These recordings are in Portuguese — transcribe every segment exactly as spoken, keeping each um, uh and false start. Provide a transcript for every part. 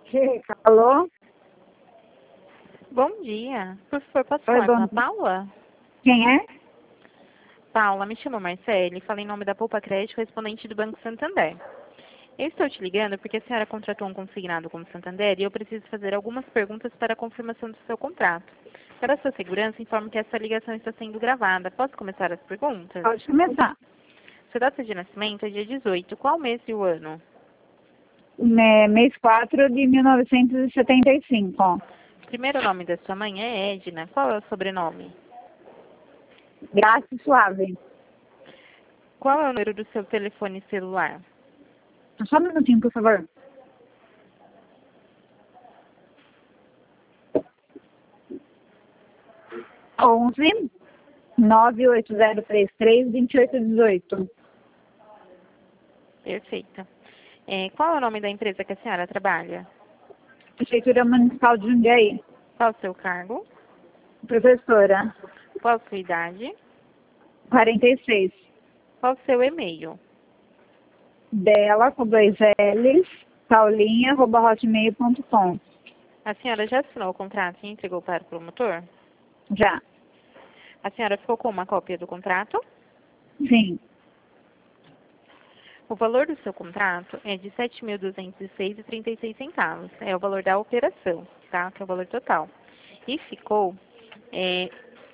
Que? Alô? Bom dia. Por favor, posso Oi, falar com bom a dia. Paula? Quem é? Paula, me chamo Marcele, falo em nome da Poupa Crédito, correspondente do Banco Santander. Eu estou te ligando porque a senhora contratou um consignado como Santander e eu preciso fazer algumas perguntas para a confirmação do seu contrato. Para a sua segurança, informo que essa ligação está sendo gravada. Posso começar as perguntas? Pode começar. Sua data de nascimento é dia dezoito. Qual mês e o ano? É, mês quatro de mil novecentos e setenta e cinco. Ó. O primeiro nome da sua mãe é Edna. Qual é o sobrenome? Graça e Suave. Qual é o número do seu telefone celular? Só um minutinho, por favor. onze, nove oito zero três três, dois oito um oito. Perfeito. É, qual é o nome da empresa que a senhora trabalha? Prefeitura Municipal de Jundiaí. Qual o seu cargo? Professora. Qual a sua idade? quarenta e seis. Qual o seu e-mail? Dela, com dois L's, paulinha, arroba hotmail ponto com. A senhora já assinou o contrato e entregou para o promotor? Já. A senhora ficou com uma cópia do contrato? Sim. O valor do seu contrato é de sete mil duzentos e seis reais e trinta e seis centavos. É o valor da operação, tá? Que é o valor total. E ficou é,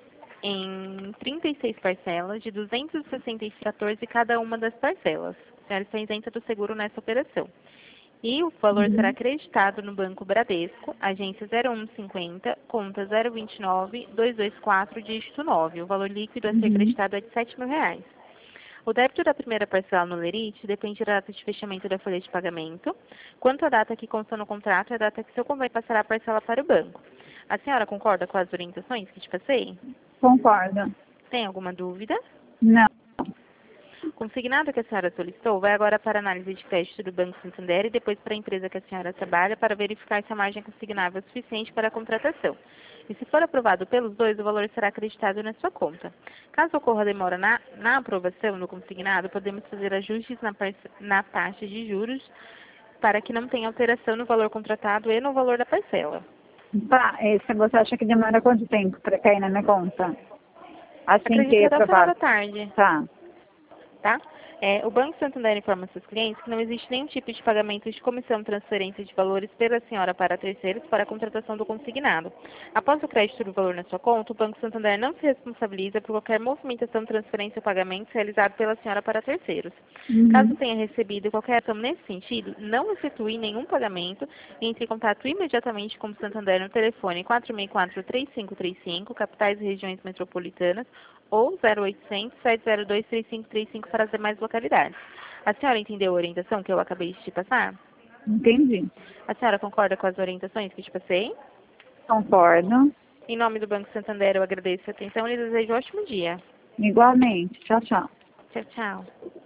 em trinta e seis parcelas de duzentos e sessenta e quatorze cada uma das parcelas. A senhora está isenta do seguro nessa operação. E o valor Uhum. será acreditado no Banco Bradesco, agência zero um cinquenta, conta zero vinte e nove, duzentos e vinte e quatro, dígito nove. O valor líquido a ser Uhum. acreditado é de sete mil reais. O débito da primeira parcela no Lerite depende da data de fechamento da folha de pagamento. Quanto à data que consta no contrato, é a data que seu convênio passará a parcela para o banco. A senhora concorda com as orientações que te passei? Concordo. Tem alguma dúvida? Não. O consignado que a senhora solicitou vai agora para a análise de crédito do Banco Santander e depois para a empresa que a senhora trabalha para verificar se a margem consignável é suficiente para a contratação. E se for aprovado pelos dois, o valor será acreditado na sua conta. Caso ocorra demora na, na aprovação do consignado, podemos fazer ajustes na, na taxa de juros para que não tenha alteração no valor contratado e no valor da parcela. Tá, esse você acha que demora quanto tempo para cair na minha conta? Assim que Acredito é que até o final da aprovado. tarde. Tá. Tá? É, o Banco Santander informa seus clientes que não existe nenhum tipo de pagamento de comissão de transferência de valores pela senhora para terceiros para a contratação do consignado. Após o crédito do valor na sua conta, o Banco Santander não se responsabiliza por qualquer movimentação, transferência ou pagamento realizado pela senhora para terceiros. Caso Uhum. tenha recebido qualquer ação nesse sentido, não efetue nenhum pagamento e entre em contato imediatamente com o Santander no telefone quatro seis quatro, três cinco três cinco, capitais e regiões metropolitanas, ou zero oitocentos, sete zero dois, três cinco três cinco para as demais localidades. A senhora entendeu a orientação que eu acabei de te passar? Entendi. A senhora concorda com as orientações que te passei? Concordo. Em nome do Banco Santander, eu agradeço a atenção e desejo um ótimo dia. Igualmente. Tchau, tchau. Tchau, tchau.